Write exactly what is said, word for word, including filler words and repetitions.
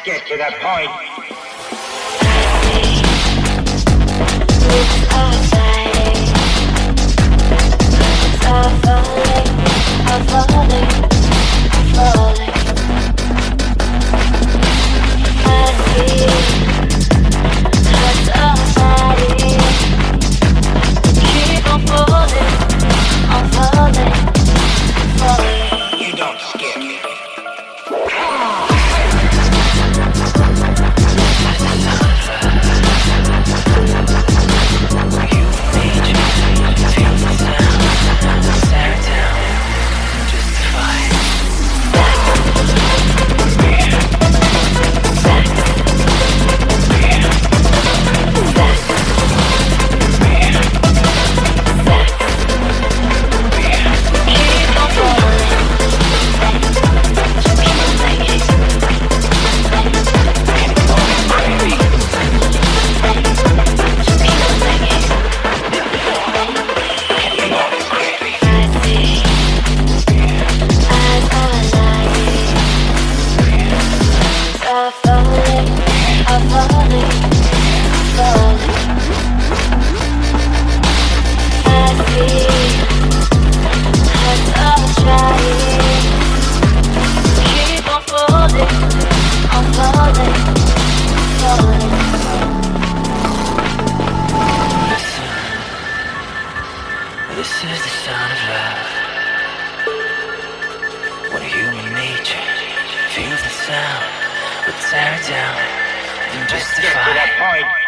get to the point. It's all fading. It's all falling, all falling, falling. I see it's all fading. Keep on falling, on falling, falling. You don't scare me. This is the sound of love. When human nature feels the sound, will tear it down and Let's justify. get to the point.